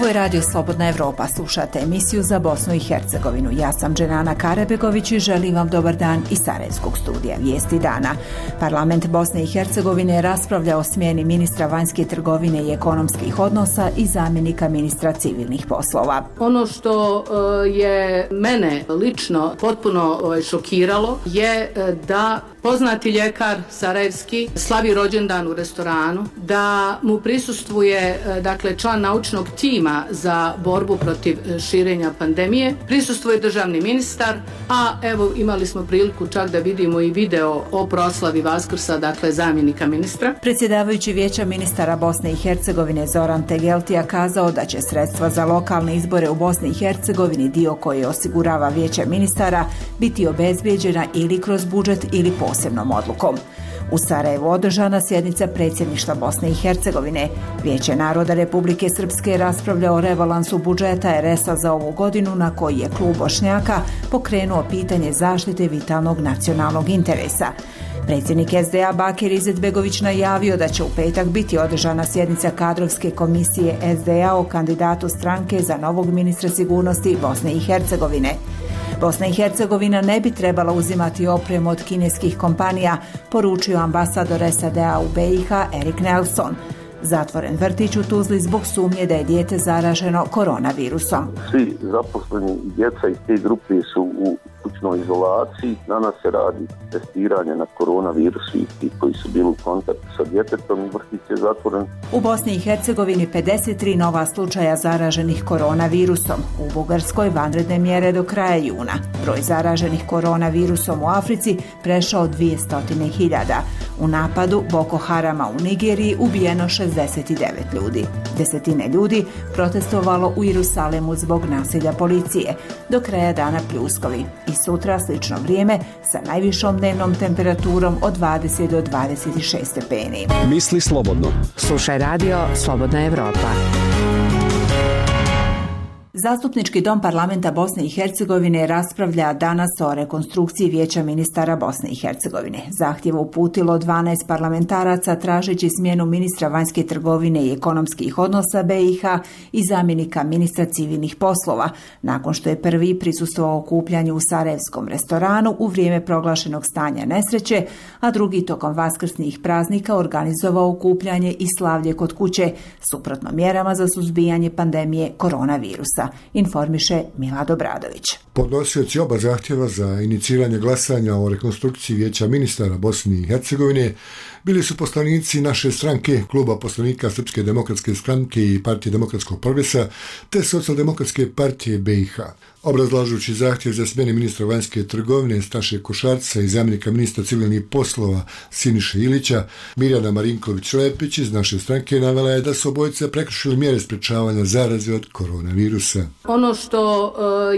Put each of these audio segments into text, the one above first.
Ovo je Radio Slobodna Evropa. Slušate emisiju za Bosnu i Hercegovinu. Ja sam Dženana Karebegović i želim vam dobar dan iz Sarajevskog studija. Vijesti dana. Parlament Bosne i Hercegovine raspravlja o smjeni ministra vanjske trgovine i ekonomskih odnosa i zamjenika ministra civilnih poslova. Ono što je mene lično potpuno šokiralo je da poznati ljekar sarajevski slavi rođendan u restoranu, da mu prisustvuje član naučnog tima za borbu protiv širenja pandemije, prisustvuje državni ministar, a evo imali smo priliku čak da vidimo i video o proslavi Vaskrsa, zamjenika ministra. Predsjedavajući Vijeća ministara Bosne i Hercegovine Zoran Tegeltija kazao da će sredstva za lokalne izbore u Bosni i Hercegovini, dio koji osigurava Vijeće ministara, biti obezbijeđena ili kroz budžet ili posebnom odlukom. U Sarajevu održana sjednica predsjedništva Bosne i Hercegovine. Vijeće naroda Republike Srpske raspravlja o rebalansu budžeta RS-a za ovu godinu, na koji je klub Bošnjaka pokrenuo pitanje zaštite vitalnog nacionalnog interesa. Predsjednik SDA Bakir Izetbegović najavio da će u petak biti održana sjednica kadrovske komisije SDA o kandidatu stranke za novog ministra sigurnosti Bosne i Hercegovine. Bosna i Hercegovina ne bi trebala uzimati opremu od kineskih kompanija, poručio ambasador SAD-a u BiH Erik Nelson. Zatvoren vrtić u Tuzli zbog sumnje da je dijete zaraženo koronavirusom. Svi zaposleni i djeca iz te grupe su u kućnoj izolaciji. Danas se radi testiranje na koronavirus i koji su bili u kontaktu sa djetetom i vrtić je zatvoren. U Bosni i Hercegovini 53 nova slučaja zaraženih koronavirusom. U Bugarskoj vanredne mjere do kraja juna. Broj zaraženih koronavirusom u Africi prešao 200.000. U napadu Boko Harama u Nigeriji ubijeno 69 ljudi. Desetine ljudi protestovalo u Jerusalimu zbog nasilja policije. Do kraja dana pljuskovi. I sutra slično vrijeme sa najvišom dnevnom temperaturom od 20 do 26 stepeni. Misli slobodno. Slušaj Radio Slobodna Evropa. Zastupnički dom parlamenta Bosne i Hercegovine raspravlja danas o rekonstrukciji Vijeća ministara Bosne i Hercegovine. Zahtjev uputilo 12 parlamentaraca tražeći smjenu ministra vanjske trgovine i ekonomskih odnosa BiH i zamjenika ministra civilnih poslova, nakon što je prvi prisustvovao okupljanju u sarajevskom restoranu u vrijeme proglašenog stanja nesreće, a drugi tokom vaskrsnih praznika organizovao okupljanje i slavlje kod kuće, suprotno mjerama za suzbijanje pandemije koronavirusa. Informiše Milad Obradović. Podnosioci oba zahtjeva za iniciranje glasanja o rekonstrukciji Vijeća ministara Bosne i Hercegovine bili su poslanici naše stranke, kluba poslanika Srpske demokratske stranke i Partije demokratskog progresa, te Socijaldemokratske partije BiH. Obrazlažući zahtjev za smjenu ministra vanjske trgovine Staše Košarca i zamjenika ministra civilnih poslova Siniše Ilića, Mirjana Marinković-Lepić iz naše stranke navela je da su obojice prekršili mjere sprečavanja zaraze od koronavirusa. Ono što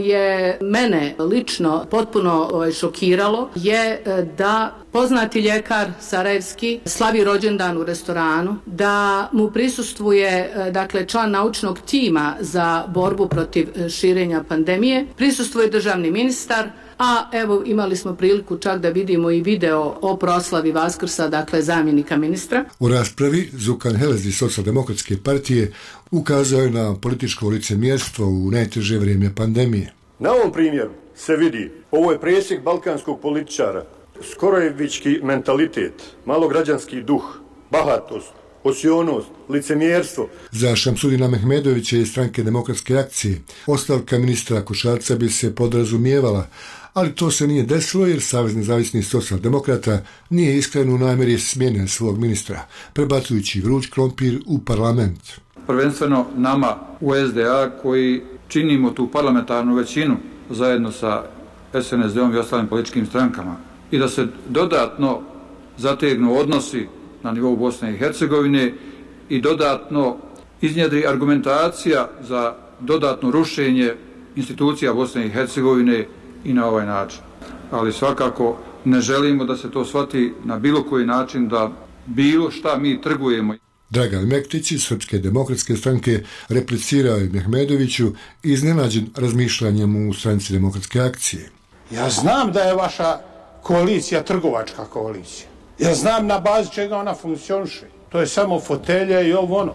je mene lično potpuno šokiralo je da poznati ljekar sarajevski slavi rođendan u restoranu, da mu prisustvuje član naučnog tima za borbu protiv širenja pandemije, prisustvuje državni ministar, a evo imali smo priliku čak da vidimo i video o proslavi Vaskrsa, zamjenika ministra. U raspravi Zukan Helez iz Socijaldemokratske partije ukazao je na političko licemjerstvo u najteže vrijeme pandemije. Na ovom primjeru se vidi, ovo je presjek balkanskog političara, skorojevički mentalitet, malograđanski duh, bahatost, osionost, licemjerstvo. Za Šamsudina Mehmedovića iz stranke Demokratske akcije ostavka ministra Košarca bi se podrazumijevala, ali to se nije desilo jer Savez nezavisnih socijaldemokrata nije iskren u namjeri smjene svog ministra, prebacujući vruć krompir u parlament. Prvenstveno nama u SDA koji činimo tu parlamentarnu većinu zajedno sa SNSD-om i ostalim političkim strankama i da se dodatno zategnu odnosi na nivou Bosne i Hercegovine i dodatno iznjedri argumentacija za dodatno rušenje institucija Bosne i Hercegovine i na ovaj način. Ali svakako ne želimo da se to shvati na bilo koji način da bilo šta mi trgujemo. Dragan Mektić iz Srpske demokratske stranke replicirao je Mehmedoviću iznenađen razmišljanjem u stranci Demokratske akcije. Ja znam da je vaša koalicija trgovačka koalicija. Ja znam na bazi čega ona funkcioniše. To je samo fotelje i ovo ono.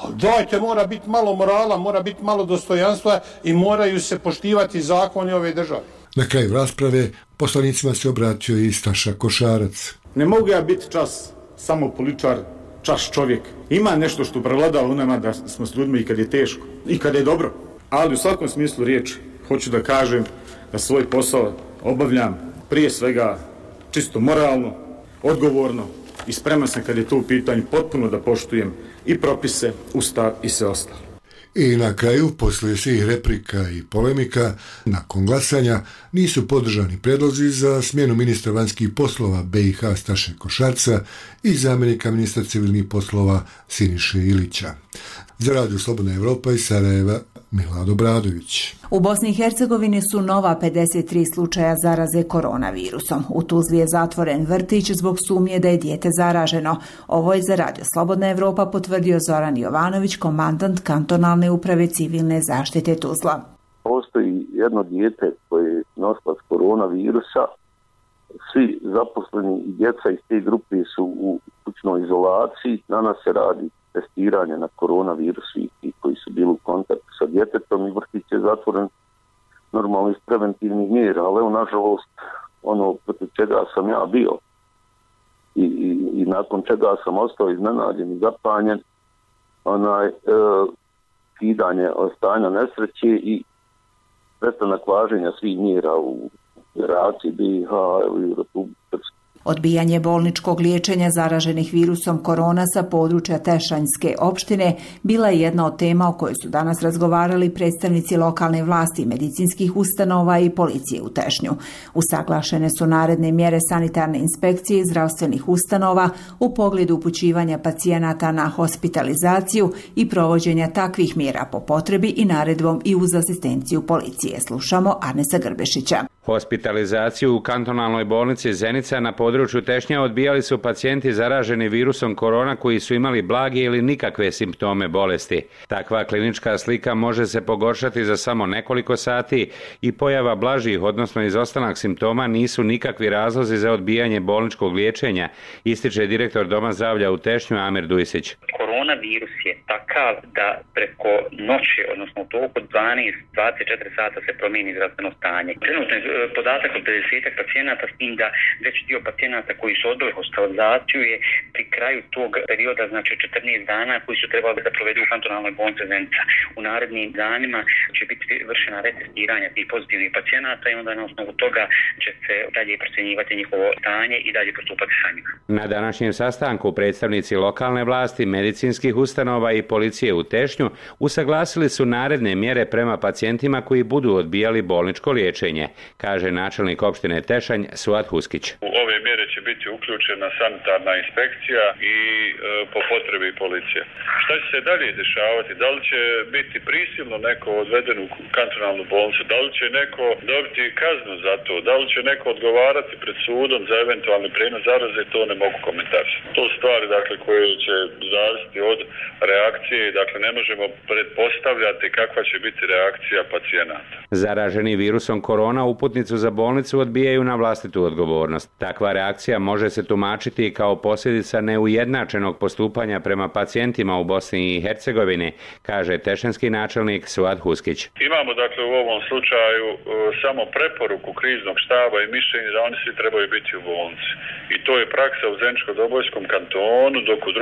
Dajte, mora biti malo morala, mora biti malo dostojanstva i moraju se poštivati zakoni ove države. Na kraju rasprave poslanicima se obratio i Staša Košarac. Ne mogu ja biti čas samo političar, čas čovjek. Ima nešto što prevladava u nama da smo s ljudima i kad je teško i kad je dobro. Ali u svakom smislu riječi hoću da kažem da svoj posao obavljam prije svega čisto moralno, odgovorno i spreman sam kad je to u pitanju potpuno da poštujem i propise, ustav i sve ostalo. I na kraju, poslije svih replika i polemika, nakon glasanja nisu podržani predlozi za smjenu ministra vanjskih poslova BiH Staše Košarca i zamjenika ministra civilnih poslova Siniše Ilića. Za Radio Slobodna Evropa iz Sarajeva, Milad Obradović. U Bosni i Hercegovini su nova 53 slučaja zaraze koronavirusom. U Tuzli je zatvoren vrtić zbog sumnje da je dijete zaraženo. Ovo je za Radio Slobodna Evropa potvrdio Zoran Jovanović, komandant kantonalne uprave civilne zaštite Tuzla. Postoji jedno dijete koje je nosilac koronavirusa. Svi zaposleni i djeca iz te grupe su u kućnoj izolaciji. Danas se radi testiranje na koronavirus i koji su bili u kontaktu sa djetetom i vrtić je zatvoren normalno iz preventivnih mjera, ali evo nažalost ono protiv čega sam ja bio i nakon čega sam ostao iznenađen i zapanjen kidanje stanja nesreće i prestanak važenja svih mjera u Federaciji BiH i Republike Srpske. Odbijanje bolničkog liječenja zaraženih virusom korona sa područja Tešanjske opštine bila je jedna od tema o kojoj su danas razgovarali predstavnici lokalne vlasti, medicinskih ustanova i policije u Tešnju. Usaglašene su naredne mjere sanitarne inspekcije i zdravstvenih ustanova u pogledu upućivanja pacijenata na hospitalizaciju i provođenja takvih mjera po potrebi i naredbom i uz asistenciju policije. Slušamo Arnesa Grbešića. Hospitalizaciju u kantonalnoj bolnici Zenica na području Tešnja odbijali su pacijenti zaraženi virusom korona koji su imali blage ili nikakve simptome bolesti. Takva klinička slika može se pogoršati za samo nekoliko sati i pojava blažih, odnosno izostanak simptoma nisu nikakvi razlozi za odbijanje bolničkog liječenja, ističe direktor Doma zdravlja u Tešnju Amir Dujsić. Koronavirus je takav da preko noći, odnosno u toku 12-24 sata se promijeni zdravstveno stanje. Trenutno je podatak od 50 pacijenata, s tim da već dio pacijenata koji su odbili hospitalizaciju je pri kraju tog perioda, znači 14 dana koji su trebali da provedu u kantonalnoj bolnici Zenica. U narednim danima će biti vršena retestiranja tih pozitivnih pacijenata i onda na osnovu toga će se dalje procjenjivati njihovo stanje i dalje postupati sa njima. Na današnjem sastanku predstavnici lokalne vlasti, medicinskih ustanova i policije u Tešnju usaglasili su naredne mjere prema pacijentima koji budu odbijali bolničko liječenje, kaže načelnik opštine Tešanj Suad Huskić. U ove mjere će biti uključena sanitarna inspekcija i po potrebi policija. Šta će se dalje dešavati? Da li će biti prisilno neko odveden u kantonalnu bolnicu? Da li će neko dobiti kaznu za to? Da li će neko odgovarati pred sudom za eventualni prenos zaraze? To ne mogu komentarisati. To su stvari koje će zavisiti od reakcije. Dakle, ne možemo pretpostavljati kakva će biti reakcija pacijenata. Zaraženi virusom korona uputnicu za bolnicu odbijaju na vlastitu odgovornost. Takva reakcija može se tumačiti kao posljedica neujednačenog postupanja prema pacijentima u Bosni i Hercegovini, kaže tešanski načelnik Suad Huskić. Imamo dakle u ovom slučaju samo preporuku kriznog štaba i mišljenje da oni svi trebaju biti u bolnici. I to je praksa u Zeničko-Dobojskom kantonu,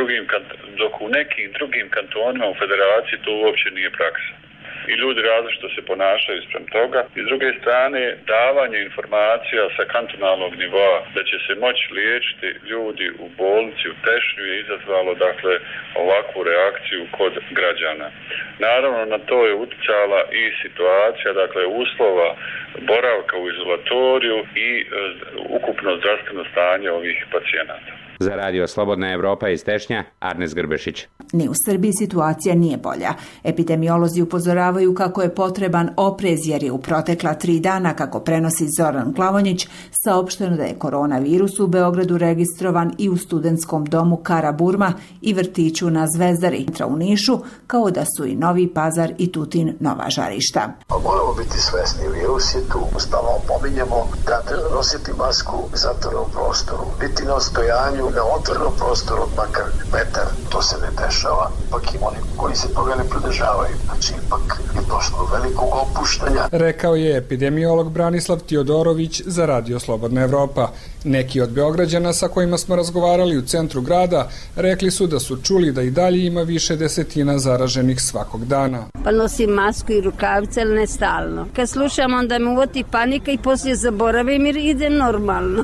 dok u nekim drugim kantonima u federaciji to uopće nije praksa. I ljudi različito se ponašaju sprem toga. I s druge strane, davanje informacija sa kantonalnog nivoa da će se moći liječiti ljudi u bolnici u Tešnju je izazvalo dakle ovakvu reakciju kod građana. Naravno na to je utjecala i situacija, dakle uslova boravka u izolatoriju i ukupno zdravstveno stanje ovih pacijenata. Za Radio Slobodna Evropa iz Tešnja, Arnes Grbešić. Ni u Srbiji situacija nije bolja. Epidemiolozi upozoravaju kako je potreban oprez jer je u protekla 3 dana, kako prenosi Zoran Glavonjić, saopšteno da je koronavirus u Beogradu registrovan i u studentskom domu Karaburma i vrtiću na Zvezdari u Nišu, kao da su i Novi Pazar i Tutin nova žarišta. Moramo biti svesni, virus je tu. Stalno pominjemo da treba nositi masku u zatvorenom prostoru, biti na ostojanju na otvorenom prostoru od makar metar, to se ne dešava. Ipak ima oni koji se toga ne pridržavaju. Znači, ipak je došlo do velikog opuštanja. Rekao je epidemiolog Branislav Tiodorović za Radio Slobodna Evropa. Neki od Beograđana sa kojima smo razgovarali u centru grada rekli su da su čuli da i dalje ima više desetina zaraženih svakog dana. Pa nosim masku i rukavice, ali ne stalno. Kad slušam, onda me uvoti panika i poslije zaboravim jer ide normalno.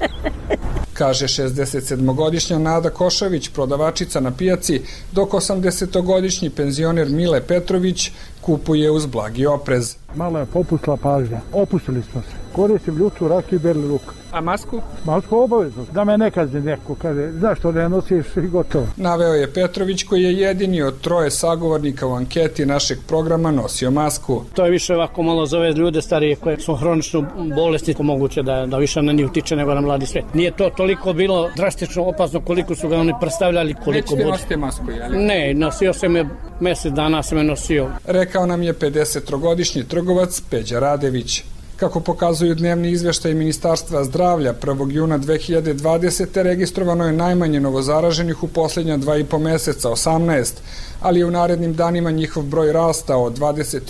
Kaže 67-godišnja Nada Košavić, prodavačica na pijaci, dok 80-godišnji penzioner Mile Petrović kupuje uz blagi oprez. Malo je popustila pažnja. Opustili smo se. Koristim ljuču, rakiju i berli luk. A masku? Masku obavezno. Da me ne kazni neko, kaže, zašto ne nosiš i gotovo. Naveo je Petrović koji je jedini od 3 sagovornika u anketi našeg programa nosio masku. To je više ovako malo za ove ljude starije koje su hronično bolesni, moguće da više na njih utiče nego na mladi svet. Nije to toliko bilo drastično opasno koliko su ga oni predstavljali. Nećete nosite masku, jel? Ne, nosio sam je mjesec dana sam je nosio. Rekao nam je 53-godišnji trgovac Peđa Radević. Kako pokazuju dnevni izveštaj Ministarstva zdravlja, 1. juna 2020. registrovano je najmanje novozaraženih u posljednja 2,5 meseca, 18, ali je u narednim danima njihov broj rastao od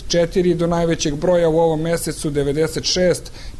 24 do najvećeg broja u ovom mesecu 96,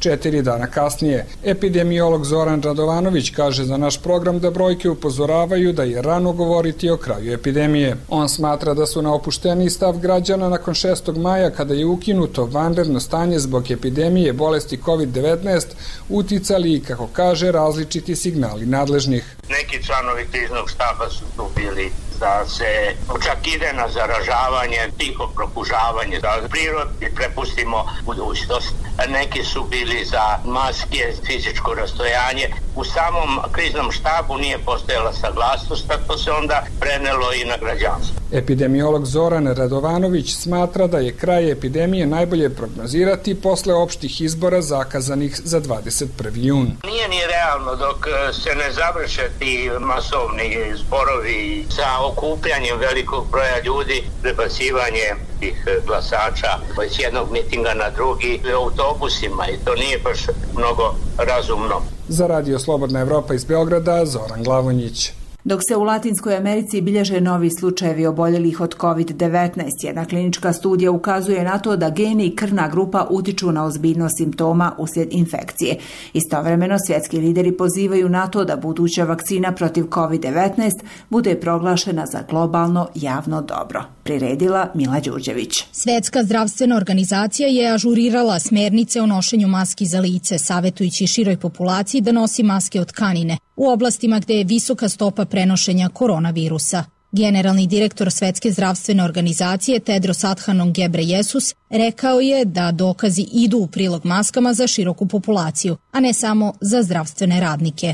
4 dana kasnije. Epidemiolog Zoran Radovanović kaže za naš program da brojke upozoravaju da je rano govoriti o kraju epidemije. On smatra da su na opušteniji stav građana nakon 6. maja kada je ukinuto vanredno stanje zbog epidemije bolesti COVID-19 uticali i, kako kaže, različiti signali nadležnih. Neki članovi kriznog štaba su tu bili da se čak ide na zaražavanje, tiho prokužavanje, da prirodi prepustimo budućnost. Neki su bili za maske, fizičko rastojanje. U samom kriznom štabu nije postojala saglasnost, tako se onda prenelo i na građanstvo. Epidemiolog Zoran Radovanović smatra da je kraj epidemije najbolje prognozirati posle opštih izbora zakazanih za 21. jun. Nije ni realno dok se ne završe ti masovni zborovi sa okupljanjem velikog broja ljudi, prebacivanje tih glasača iz jednog mitinga na drugi autobusima i to nije baš mnogo razumno. Za Radio Slobodna Evropa iz Beograda, Zoran Glavonjić. Dok se u Latinskoj Americi bilježe novi slučajevi oboljelih od COVID-19, jedna klinička studija ukazuje na to da geni i krvna grupa utiču na ozbiljnost simptoma uslijed infekcije. Istovremeno, svjetski lideri pozivaju na to da buduća vakcina protiv COVID-19 bude proglašena za globalno javno dobro. Priredila Mila Đurđević. Svjetska zdravstvena organizacija je ažurirala smernice o nošenju maski za lice, savjetujući široj populaciji da nosi maske od tkanine u oblastima gdje je visoka stopa prenošenja koronavirusa. Generalni direktor Svetske zdravstvene organizacije Tedros Adhanom Ghebreyesus rekao je da dokazi idu u prilog maskama za široku populaciju, a ne samo za zdravstvene radnike.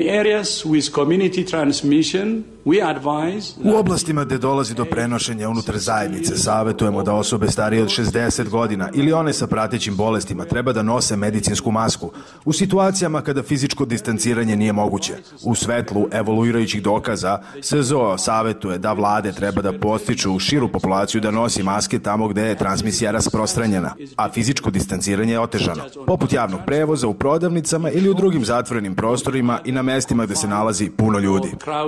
U oblastima gdje dolazi do prenošenja unutar zajednice savjetujemo da osobe starije od 60 godina ili one sa pratećim bolestima treba da nose medicinsku masku u situacijama kada fizičko distanciranje nije moguće. U svetlu evoluirajućih dokaza SZO savjetuje da vlade treba da podstiču širu populaciju da nosi maske tamo gdje je transmisija rasprostranjena, a fizičko distanciranje je otežano, poput javnog prevoza, u prodavnicama ili u drugim zatvorenim prostorima i na mestima gdje se nalazi puno ljudi.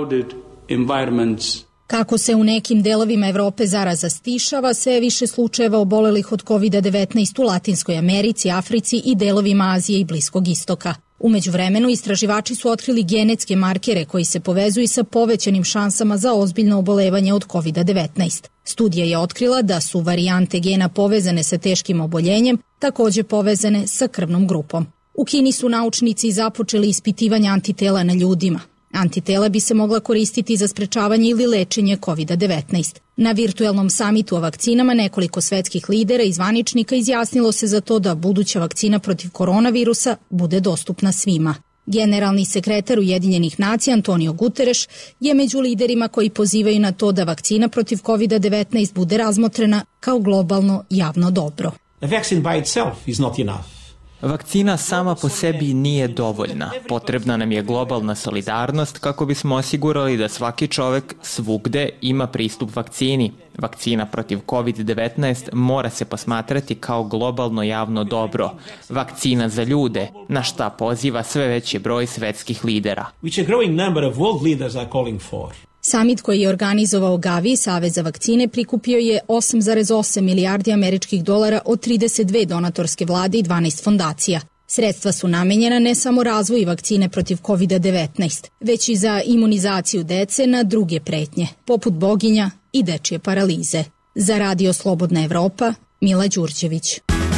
Kako se u nekim delovima Evrope zaraza stišava, sve više slučajeva obolelih od COVID-19 u Latinskoj Americi, Africi i delovima Azije i Bliskog istoka. U međuvremenu, istraživači su otkrili genetske markere koji se povezuju sa povećanim šansama za ozbiljno obolevanje od COVID-19. Studija je otkrila da su varijante gena povezane sa teškim oboljenjem također povezane sa krvnom grupom. U Kini su naučnici započeli ispitivanje antitela na ljudima. Antitela bi se mogla koristiti za sprečavanje ili lečenje COVID-19. Na virtuelnom samitu o vakcinama nekoliko svetskih lidera i zvaničnika izjasnilo se za to da buduća vakcina protiv koronavirusa bude dostupna svima. Generalni sekretar Ujedinjenih nacija Antonio Guterres je među liderima koji pozivaju na to da vakcina protiv COVID-19 bude razmotrena kao globalno javno dobro. A vaccine by itself is not enough. Vakcina sama po sebi nije dovoljna. Potrebna nam je globalna solidarnost kako bismo osigurali da svaki čovek svugde ima pristup vakcini. Vakcina protiv COVID-19 mora se posmatrati kao globalno javno dobro. Vakcina za ljude, na šta poziva sve veći broj svetskih lidera. Samit koji je organizovao Gavi, Savez za vakcine, prikupio je 8,8 milijardi američkih dolara od 32 donatorske vlade i 12 fondacija. Sredstva su namenjena ne samo razvoju vakcine protiv COVID-19, već i za imunizaciju dece na druge pretnje, poput boginja i dečje paralize. Za Radio Slobodna Evropa, Mila Đurđević.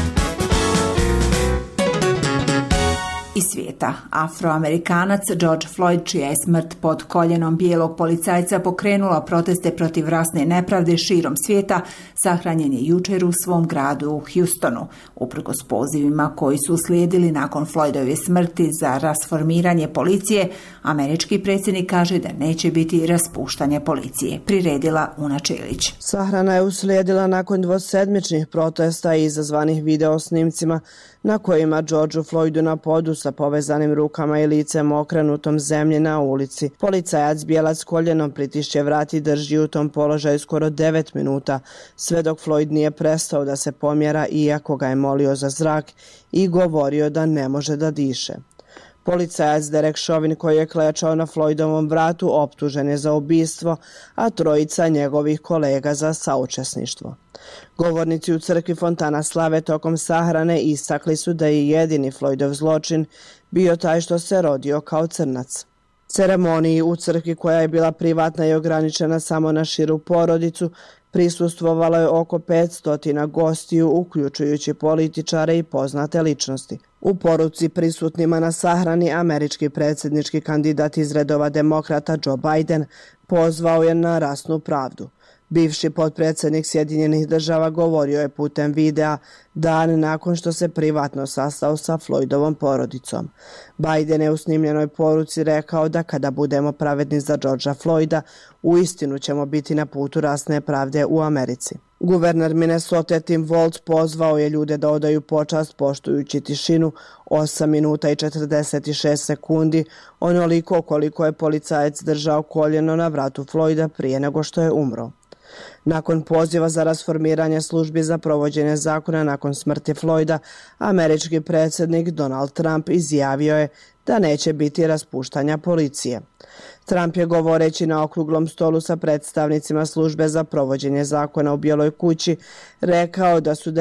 Iz svijeta. Afroamerikanac George Floyd, čija je smrt pod koljenom bijelog policajca pokrenula proteste protiv rasne nepravde širom svijeta, sahranjen je jučer u svom gradu u Houstonu. Uprkos pozivima koji su uslijedili nakon Floydove smrti za rasformiranje policije, američki predsjednik kaže da neće biti raspuštanje policije. Priredila Una Čilić. Sahrana je uslijedila nakon dvosedmičnih protesta izazvanih video snimcima na kojima Georgeu Floydu na podu sa povezanim rukama i licem okrenutom zemlji na ulici. Policajac bijelac koljenom pritišće vrat i drži u tom položaju skoro 9 minuta, sve dok Floyd nije prestao da se pomjera iako ga je molio za zrak i govorio da ne može da diše. Policajac Derek Chauvin, koji je klečao na Floydovom vratu, optužen je za ubistvo, a trojica njegovih kolega za saučesništvo. Govornici u crkvi Fontana Slave tokom sahrane istakli su da je jedini Floydov zločin bio taj što se rodio kao crnac. Ceremoniji u crkvi, koja je bila privatna i ograničena samo na širu porodicu, prisustvovalo je oko 500 gostiju, uključujući političare i poznate ličnosti. U poruci prisutnima na sahrani američki predsjednički kandidat iz redova demokrata Joe Biden pozvao je na rasnu pravdu. Bivši potpredsjednik Sjedinjenih država govorio je putem videa dan nakon što se privatno sastao sa Floydovom porodicom. Biden je u snimljenoj poruci rekao da kada budemo pravedni za Georgea Floyda, uistinu ćemo biti na putu rasne pravde u Americi. Guverner Minnesota Tim Walz pozvao je ljude da odaju počast poštujući tišinu 8 minuta i 46 sekundi, onoliko koliko je policajac držao koljeno na vratu Floyda prije nego što je umro. Nakon poziva za rasformiranje službi za provođenje zakona nakon smrti Floyda, američki predsjednik Donald Trump izjavio je da neće biti raspuštanja policije. Trump je, govoreći na okruglom stolu sa predstavnicima službe za provođenje zakona u Bijeloj kući, rekao da su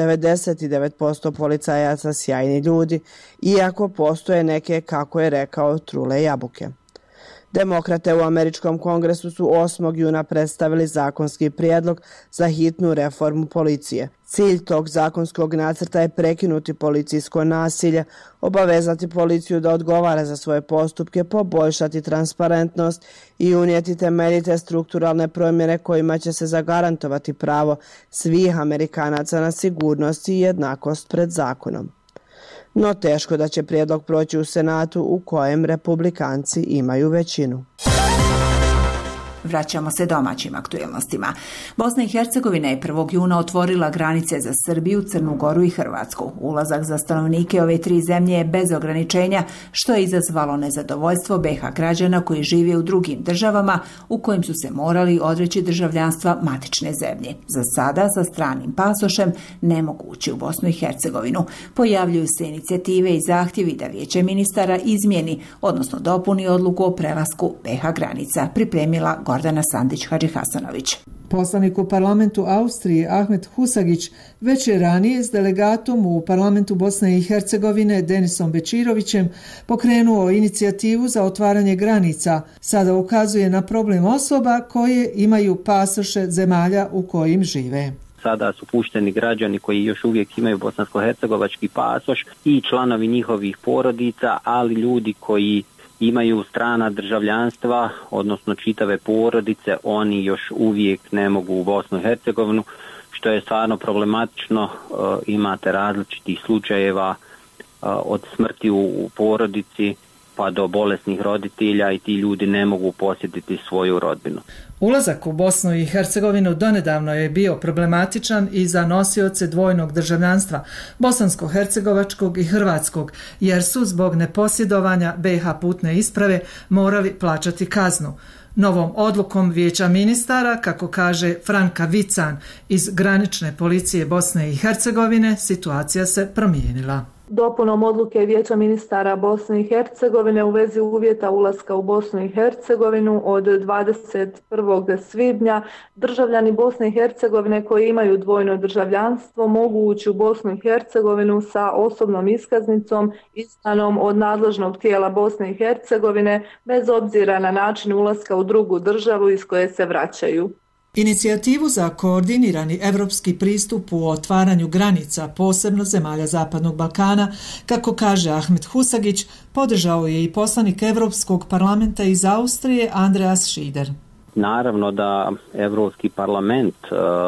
99% policajaca sjajni ljudi, iako postoje neke, kako je rekao, trule jabuke. Demokrate u američkom kongresu su 8. juna predstavili zakonski prijedlog za hitnu reformu policije. Cilj tog zakonskog nacrta je prekinuti policijsko nasilje, obavezati policiju da odgovara za svoje postupke, poboljšati transparentnost i unijeti temeljite strukturalne promjene kojima će se zagarantovati pravo svih Amerikanaca na sigurnost i jednakost pred zakonom. No teško da će prijedlog proći u Senatu u kojem republikanci imaju većinu. Vraćamo se domaćim aktuelnostima. Bosna i Hercegovina je 1. juna otvorila granice za Srbiju, Crnu Goru i Hrvatsku. Ulazak za stanovnike ove tri zemlje je bez ograničenja, što je izazvalo nezadovoljstvo BiH građana koji žive u drugim državama u kojim su se morali odreći državljanstva matične zemlje. Za sada sa stranim pasošem ne mogu ući u Bosnu i Hercegovinu. Pojavljuju se inicijative i zahtjevi da Vijeće ministara izmijeni, odnosno dopuni odluku o prelasku BiH granica, pripremila Gordana Sandić-Hadžihasanović. Poslanik u parlamentu Austrije Ahmet Husagić već je ranije s delegatom u parlamentu Bosne i Hercegovine Denisom Bečirovićem pokrenuo inicijativu za otvaranje granica. Sada ukazuje na problem osoba koje imaju pasoše zemalja u kojim žive. Sada su pušteni građani koji još uvijek imaju bosansko-hercegovački pasoš i članovi njihovih porodica, ali ljudi koji imaju strana državljanstva, odnosno čitave porodice, oni još uvijek ne mogu u Bosnu i Hercegovinu, što je stvarno problematično. Imate različitih slučajeva od smrti u porodici pa do bolesnih roditelja i ti ljudi ne mogu posjetiti svoju rodbinu. Ulazak u Bosnu i Hercegovinu donedavno je bio problematičan i za nosioce dvojnog državljanstva, bosansko-hercegovačkog i hrvatskog, jer su zbog neposjedovanja BiH putne isprave morali plaćati kaznu. Novom odlukom Vijeća ministara, kako kaže Franka Vican iz granične policije Bosne i Hercegovine, situacija se promijenila. Dopunom odluke Vijeća ministara Bosne i Hercegovine u vezi uvjeta ulaska u Bosnu i Hercegovinu od 21. svibnja državljani Bosne i Hercegovine koji imaju dvojno državljanstvo mogu ući u Bosnu i Hercegovinu sa osobnom iskaznicom izdanom od nadležnog tijela Bosne i Hercegovine bez obzira na način ulaska u drugu državu iz koje se vraćaju. Inicijativu za koordinirani evropski pristup u otvaranju granica, posebno zemalja Zapadnog Balkana, kako kaže Ahmet Husagić, podržao je i poslanik Evropskog parlamenta iz Austrije Andreas Schieder. Naravno da Evropski parlament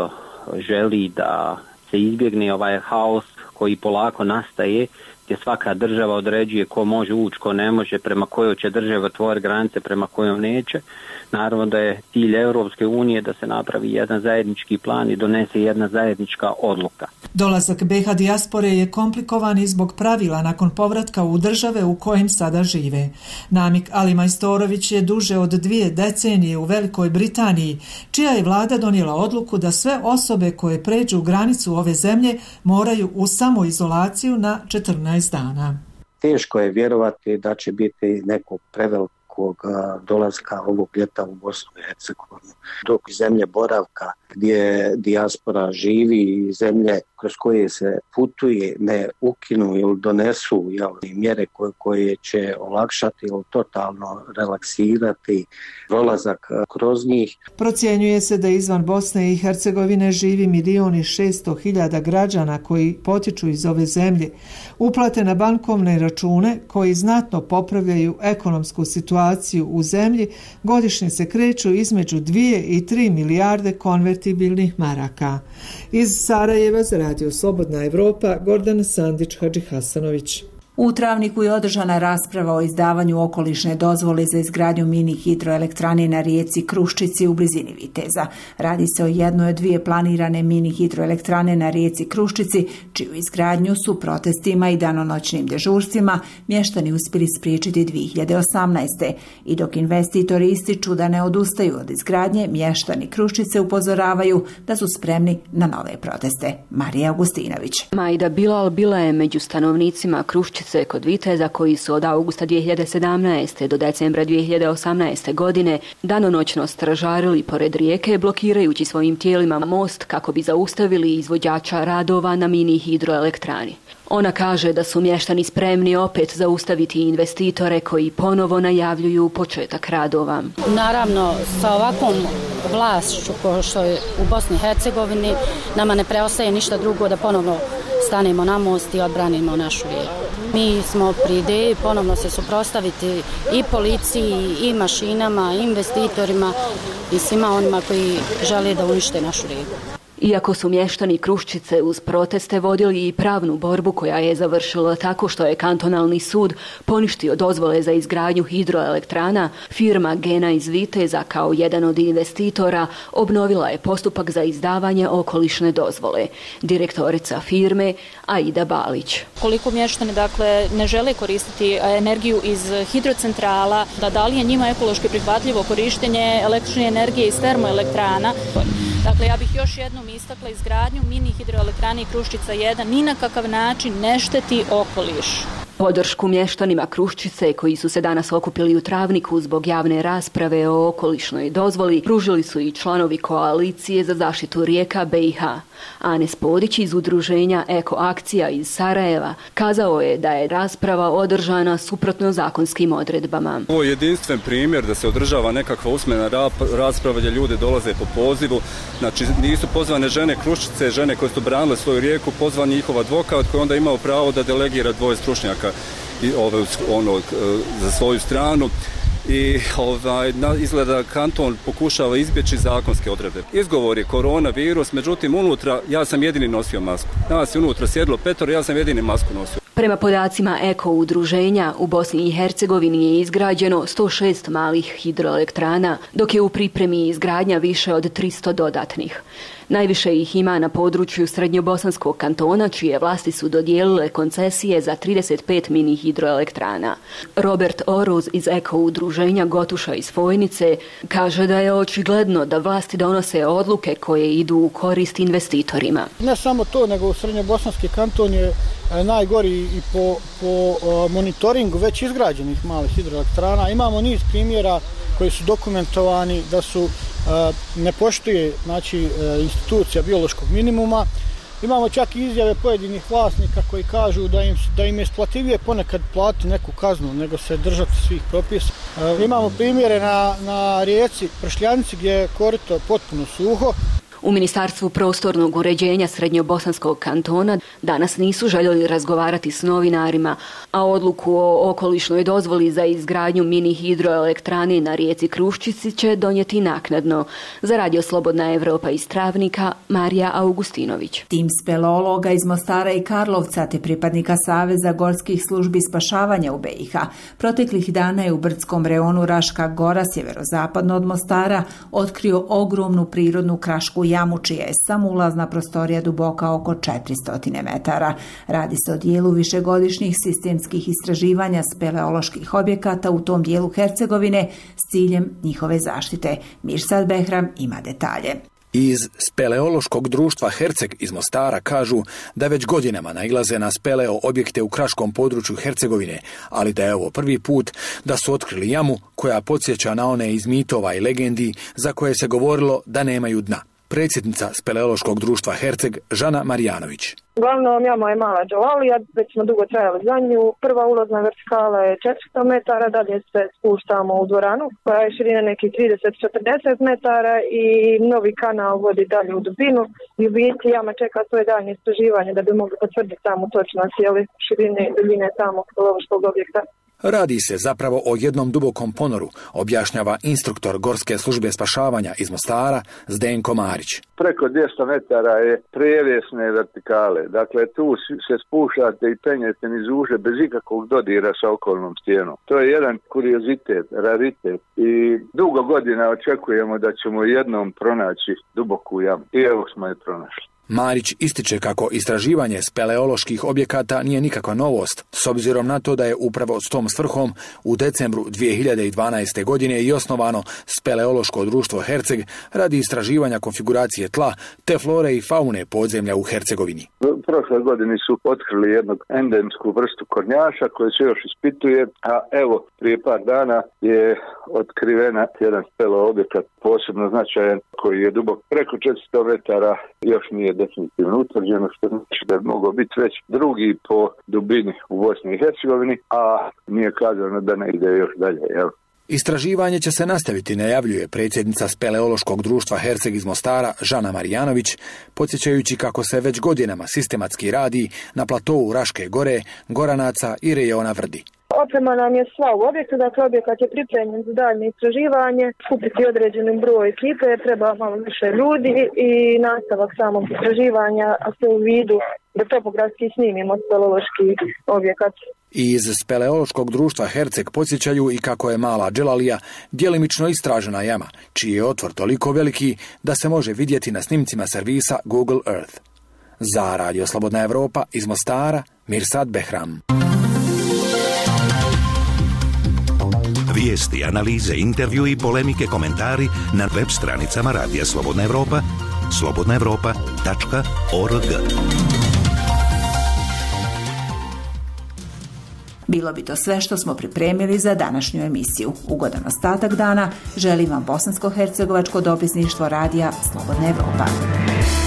želi da se izbjegne ovaj haos koji polako nastaje, gdje svaka država određuje ko može ući, ko ne može, prema kojoj će država otvoriti granice, prema kojoj neće. Naravno da je cilj Europske unije da se napravi jedan zajednički plan i donese jedna zajednička odluka. Dolazak BiH dijaspore je komplikovan i zbog pravila nakon povratka u države u kojim sada žive. Namik Ali Majstorović je duže od 2 decenije u Velikoj Britaniji, čija je vlada donijela odluku da sve osobe koje pređu granicu ove zemlje moraju u samoizolaciju na 14 dana. Teško je vjerovati da će biti nekog prevelikog dolaska ovog ljeta u Bosnu i Hercegovinu. Dok zemlje boravka gdje dijaspora živi i zemlje kroz koje se putuje ne ukinu ili donesu mjere koje će olakšati ili totalno relaksirati prolazak kroz njih. Procjenjuje se da izvan Bosne i Hercegovine živi 1.600.000 građana koji potiču iz ove zemlje. Uplate na bankovne račune koji znatno popravljaju ekonomsku situaciju u zemlji godišnje se kreću između 2 i 3 milijarde konvertibilnih maraka. Iz Sarajeva za Radio Slobodna Evropa, Gordana Sandić-Hadžihasanović. U Travniku je održana rasprava o izdavanju okolišne dozvole za izgradnju mini hidroelektrane na rijeci Kruščici u blizini Viteza. Radi se o jednoj od 2 planirane mini hidroelektrane na rijeci Kruščici, čiju izgradnju su protestima i danonoćnim dežurstvima mještani uspjeli spriječiti 2018. I dok investitori ističu da ne odustaju od izgradnje, mještani Kruščice upozoravaju da su spremni na nove proteste. Marija Augustinović. Majda Bilal bila je među stanovnicima Kruščice kod Viteza koji su od augusta 2017. do decembra 2018. godine danonoćno stražarili pored rijeke, blokirajući svojim tijelima most kako bi zaustavili izvođača radova na mini hidroelektrani. Ona kaže da su mještani spremni opet zaustaviti investitore koji ponovo najavljuju početak radova. Naravno, sa ovakvom vlašću kao što je u Bosni i Hercegovini, nama ne preostaje ništa drugo da ponovno stanemo na most i odbranimo našu rijeku. Mi smo pri ideji ponovno se suprotstaviti i policiji, i mašinama, i investitorima i svima onima koji žele da unište našu rijeku. Iako su mještani Kruščice uz proteste vodili i pravnu borbu koja je završila tako što je kantonalni sud poništio dozvole za izgradnju hidroelektrana, firma Gena iz Viteza kao jedan od investitora obnovila je postupak za izdavanje okolišne dozvole. Direktorica firme Aida Balić. Koliko mještani ne žele koristiti energiju iz hidrocentrala, da li je njima ekološki prihvatljivo korištenje električne energije iz termoelektrana. Dakle, ja bih još jednom istakla izgradnju mini hidroelektrane Kruščica 1 ni na kakav način ne šteti okoliš. Podršku mještanima Kruščice koji su se danas okupili u Travniku zbog javne rasprave o okolišnoj dozvoli pružili su i članovi koalicije za zaštitu rijeka BiH. Anes Podić iz udruženja Eko akcija iz Sarajeva kazao je da je rasprava održana suprotno zakonskim odredbama. Ovo je jedinstven primjer da se održava nekakva usmena rasprava gdje ljudi dolaze po pozivu. Znači nisu pozvane žene Kruščice, žene koje su branile svoju rijeku, pozvan njihov advokat koji onda imao pravo da delegira 2 stručnjaka za svoju stranu. I izgleda kanton pokušava izbjeći zakonske odredbe. Izgovor je koronavirus, međutim unutra ja sam jedini nosio masku. Nas je unutra sjedlo 5, ja sam jedini masku nosio. Prema podacima Eko udruženja, u Bosni i Hercegovini je izgrađeno 106 malih hidroelektrana, dok je u pripremi izgradnja više od 300 dodatnih. Najviše ih ima na području Srednjobosanskog kantona, čije vlasti su dodijelile koncesije za 35 mini hidroelektrana. Robert Oruz iz Eko udruženja Gotuša iz Fojnice kaže da je očigledno da vlasti donose odluke koje idu u korist investitorima. Ne samo to, nego Srednjobosanski kanton je najgori i po monitoringu već izgrađenih malih hidroelektrana. Imamo niz primjera koji su dokumentovani da su ne poštuje institucija biološkog minimuma. Imamo čak i izjave pojedinih vlasnika koji kažu da im je isplativije ponekad platiti neku kaznu nego se držati svih propisa. Imamo primjere na rijeci Pršljanici gdje je korito potpuno suho. U Ministarstvu prostornog uređenja Srednjobosanskog kantona danas nisu željeli razgovarati s novinarima, a odluku o okolišnoj dozvoli za izgradnju mini hidroelektrane na rijeci Kruščici će donijeti naknadno. Za Radio Slobodna Evropa iz Travnika, Marija Augustinović. Tim speleologa iz Mostara i Karlovca te pripadnika Saveza gorskih službi spašavanja u BiH proteklih dana je u brdskom reonu Raška Gora, sjeverozapadno od Mostara, otkrio ogromnu prirodnu krašku jamu čija je samoulazna prostorija duboka oko 400 metara. Radi se o dijelu višegodišnjih sistemskih istraživanja speleoloških objekata u tom dijelu Hercegovine s ciljem njihove zaštite. Mirsad Behram ima detalje. Iz Speleološkog društva Herceg iz Mostara kažu da već godinama nailaze na speleo objekte u kraškom području Hercegovine, ali da je ovo prvi put da su otkrili jamu koja podsjeća na one iz mitova i legendi za koje se govorilo da nemaju dna. Predsjednica Speleološkog društva Herceg, Žana Marijanović. Glavnom jama je mala Džovalija, već smo dugo trajali za nju. Prva ulazna vertikala je 400 metara, dalje se spuštamo u dvoranu koja je širine nekih 30-40 metara i novi kanal vodi dalje u dubinu. I u biti jama čeka svoje daljnje istraživanje da bi mogli potvrditi samu točnost širine i duljine samog speleološkog objekta. Radi se zapravo o jednom dubokom ponoru, objašnjava instruktor Gorske službe spašavanja iz Mostara Zdenko Marić. Preko 200 metara je prijevijesne vertikale, dakle tu se spuštate i penjete niz uže bez ikakvog dodira sa okolnom stijenom. To je jedan kuriozitet, raritet i dugo godina očekujemo da ćemo jednom pronaći duboku jamu i evo smo je pronašli. Marić ističe kako istraživanje speleoloških objekata nije nikakva novost, s obzirom na to da je upravo s tom svrhom u decembru 2012. godine i osnovano Speleološko društvo Herceg radi istraživanja konfiguracije tla te flore i faune podzemlja u Hercegovini. Prošle godine su otkrili jednu endemsku vrstu kornjaša koja se još ispituje, a evo prije par dana je otkrivena jedan speleo objekat posebno značajan koji je dubok preko 400 metara, još nije definitivno utvrđeno, što znači da je mogao biti već drugi po dubini u Bosni i Hercegovini, a nije kazano da ne ide još dalje, jel? Istraživanje će se nastaviti, najavljuje predsjednica Speleološkog društva Herceg iz Mostara Žana Marijanović, podsjećajući kako se već godinama sistematski radi na platovu Raške gore, Goranaca i rejona Vrdi. Oprema nam je sva u objektu, dakle objekat je pripremljen za daljnje istraživanje, skupiti određeni broj ekipe, treba malo više ljudi i nastavak samog istraživanja, a sve u vidu da topografski snimimo speleološki objekat. Iz Speleološkog društva Herceg podsjećaju i kako je Mala Dželalija djelimično istražena jama, čiji je otvor toliko veliki da se može vidjeti na snimcima servisa Google Earth. Za Radio Slobodna Evropa iz Mostara, Mirsad Behram. Vijesti, analize, intervju i polemike, komentari na web stranicama Radija Slobodna Evropa, slobodnaevropa.org. Bilo bi to sve što smo pripremili za današnju emisiju. Ugodan ostatak dana želim vam Bosansko-hercegovačko dopisništvo Radija Slobodna Evropa.